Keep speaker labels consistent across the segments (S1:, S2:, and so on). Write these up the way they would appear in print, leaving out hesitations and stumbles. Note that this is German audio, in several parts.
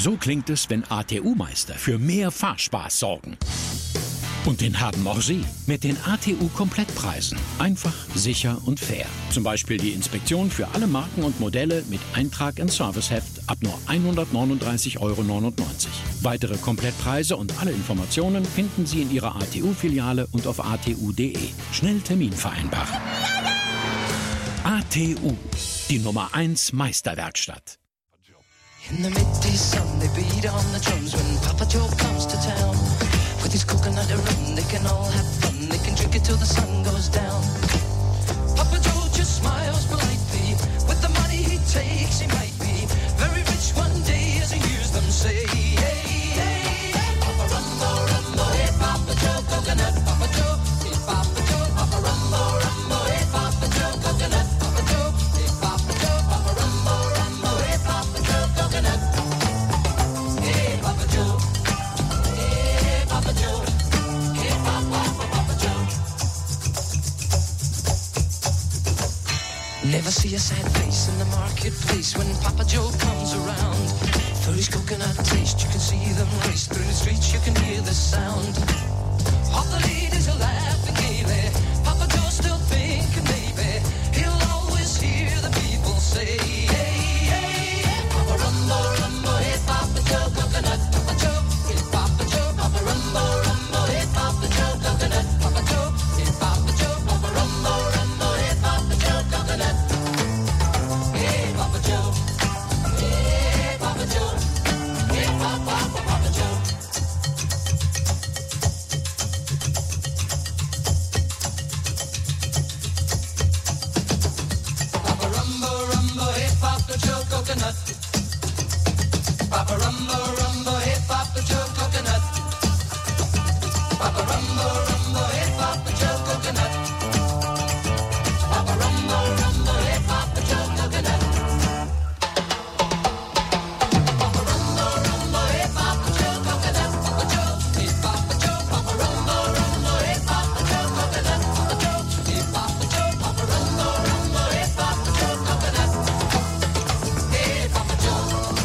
S1: So klingt es, wenn ATU-Meister für mehr Fahrspaß sorgen. Und den haben auch Sie mit den ATU-Komplettpreisen. Einfach, sicher und fair. Zum Beispiel die Inspektion für alle Marken und Modelle mit Eintrag ins Serviceheft ab nur 139,99 €. Weitere Komplettpreise und alle Informationen finden Sie in Ihrer ATU-Filiale und auf atu.de. Schnell Termin vereinbaren. ATU, die Nummer 1 Meisterwerkstatt.
S2: In the midday sun, they beat on the drums when Papa Joe comes to town. With his coconut rum, they can all have fun. They can drink it till the sun goes down. Papa Joe just smiles politely. With the money he takes, he might be very rich one day, as he hears them say, hey, hey, hey. Papa Rumbo, Rumbo, hey, Papa Joe, coconut, Papa Joe, hey, Papa Joe, Papa Rumbo, Rumbo, hey, Papa Joe, coconut, Papa Joe, hey, Papa Joe, Papa Rumbo, Rumbo, hey, Papa Joe, coconut, hey, Papa Joe. Never see a sad face in the marketplace when Papa Joe comes around. For his coconut taste, you can see them race through the streets, you can hear the sound. All the ladies are laughing gaily. Papa Joe's still thinking maybe he'll always hear the people say, hey, hey, hey, Papa Rumbo, Rumbo, hey, Papa Joe, coconut, Papa Joe, hey, Papa Joe, Papa Rumbo, Rumbo, hey, Papa Joe, coconut, Papa Joe, hey, Papa Joe, Papa Rumbo, Rumbo, hey, Papa Joe, coconut. Papa Rumbo, Rumbo, hey, Papa Joe, coconut. Papa Rumbo, Rumbo, hey, Papa Joe, coconut. Papa Rumbo, Rumbo, hey, Papa Joe, coconut. Papa Rumbo, Rumbo, hey, Papa Joe, coconut. Papa Joe, hey, Papa Joe, Papa Rumbo, Rumbo, hey, Papa Joe, coconut. Papa Joe, hey, Papa Joe, Papa Rumbo, Rumbo, hey, Papa Joe, coconut. Hey, Papa Joe.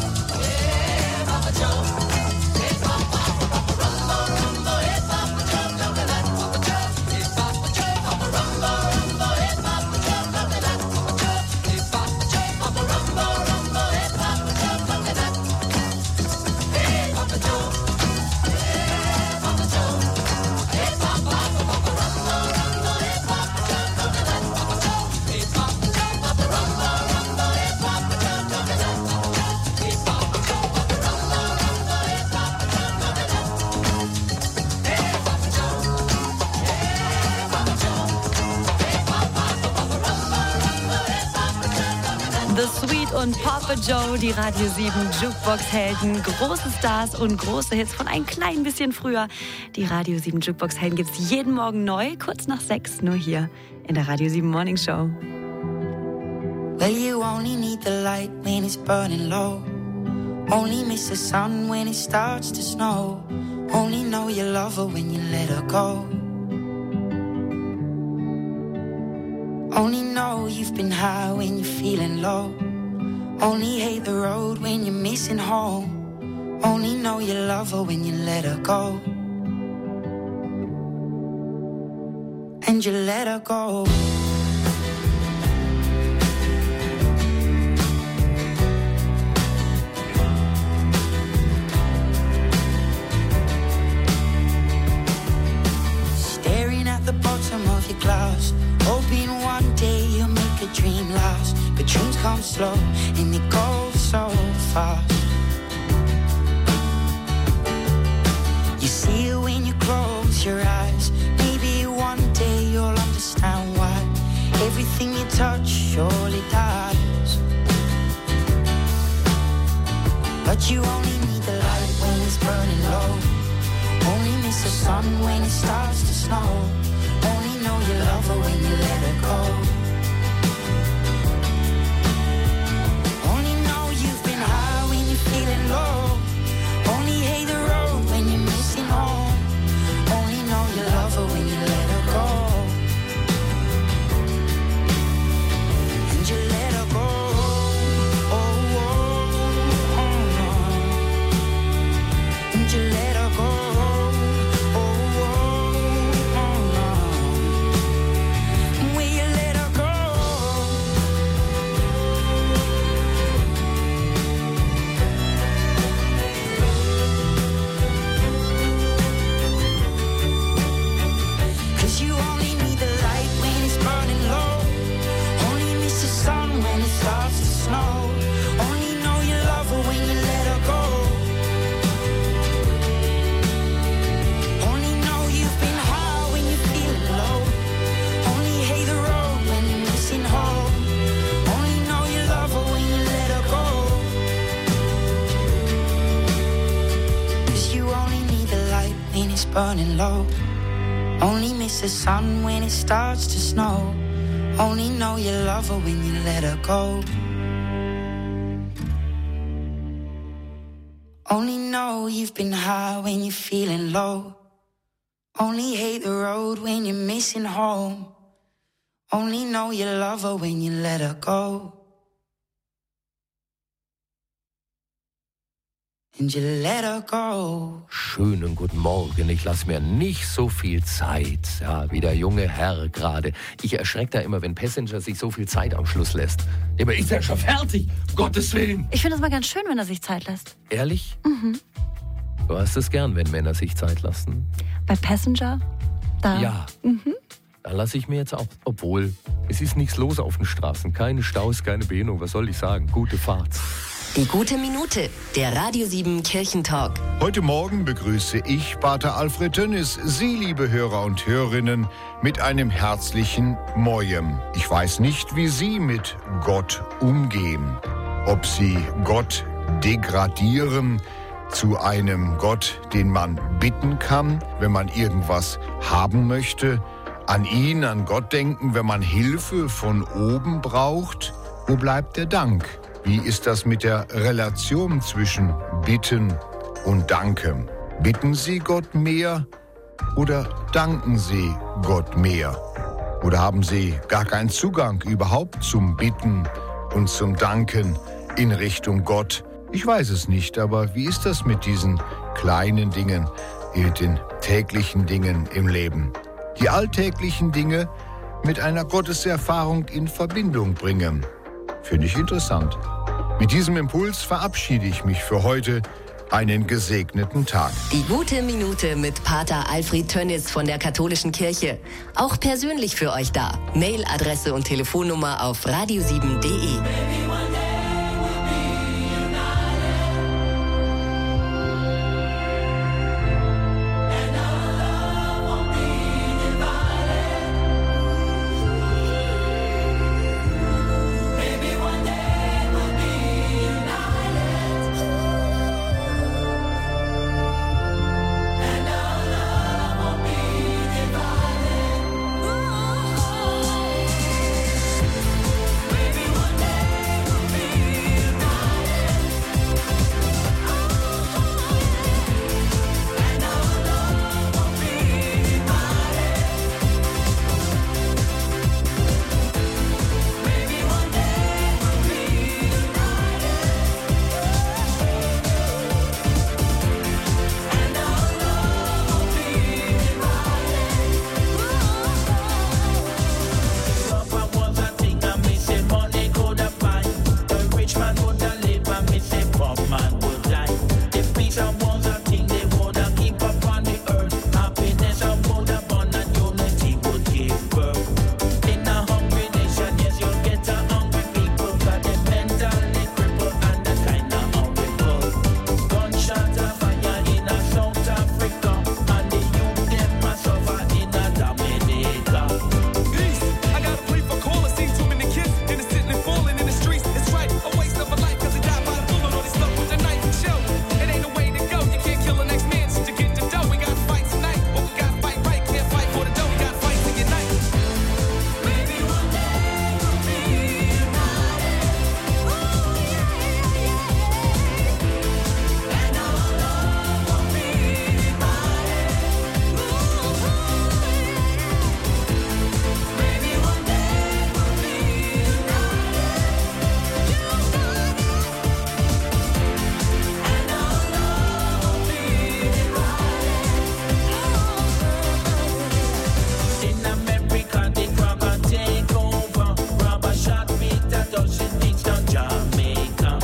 S3: The Sweet und Papa Joe, die Radio 7 Jukebox-Helden. Große Stars und große Hits von ein klein bisschen früher. Die Radio 7 Jukebox-Helden gibt es jeden Morgen neu, kurz nach 6, nur hier in der Radio 7 Morning Show.
S4: Well, you only need the light when it's burning low. Only miss the sun when it starts to snow. Only know you love her when you let her go. Only know you've been high when you're feeling low. Only hate the road when you're missing home. Only know you love her when you let her go. And you let her go. Staring at the bottom of your glass, hoping one day you'll make a dream last. But dreams come slow and they go so fast. You see it when you close your eyes. Maybe one day you'll understand why everything you touch surely dies. But you only need the light when it's burning low. Only miss the sun when it starts to snow. Only know you love her when you let her go. Only know you've been high when you're feeling low. Only hate the road when you're missing home. Only know you love her when you let her go. And you let her go. Oh, oh, oh, oh. burning low. Only miss the sun when it starts to snow. Only know you love her when you let her go. Only know you've been high when you're feeling low. Only hate the road when you're missing home. Only know you love her when you let her go. And you let her go.
S5: Schönen guten Morgen, ich lasse mir nicht so viel Zeit. Ja, wie der junge Herr gerade. Ich erschrecke da immer, wenn Passenger sich so viel Zeit am Schluss lässt. Aber ist er schon fertig? Um Gottes Willen.
S3: Ich finde das mal ganz schön, wenn er sich Zeit lässt.
S5: Ehrlich? Mhm. Du hast es gern, wenn Männer sich Zeit lassen?
S3: Bei Passenger? Da.
S5: Ja. Mhm. Da lasse ich mir jetzt auch, obwohl es ist nichts los auf den Straßen. Keine Staus, keine Behinderung. Was soll ich sagen? Gute Fahrt.
S6: Die gute Minute, der Radio 7 Kirchentalk.
S7: Heute Morgen begrüße ich, Pater Alfred Tönnies, Sie, liebe Hörer und Hörerinnen, mit einem herzlichen Mojem. Ich weiß nicht, wie Sie mit Gott umgehen. Ob Sie Gott degradieren zu einem Gott, den man bitten kann, wenn man irgendwas haben möchte, an ihn, an Gott denken, wenn man Hilfe von oben braucht. Wo bleibt der Dank? Wie ist das mit der Relation zwischen Bitten und Danken? Bitten Sie Gott mehr oder danken Sie Gott mehr? Oder haben Sie gar keinen Zugang überhaupt zum Bitten und zum Danken in Richtung Gott? Ich weiß es nicht, aber wie ist das mit diesen kleinen Dingen, mit den täglichen Dingen im Leben? Die alltäglichen Dinge mit einer Gotteserfahrung in Verbindung bringen. Finde ich interessant. Mit diesem Impuls verabschiede ich mich für heute. Einen gesegneten Tag.
S6: Die gute Minute mit Pater Alfred Tönnies von der Katholischen Kirche. Auch persönlich für euch da. Mailadresse und Telefonnummer auf radio7.de.
S8: Man would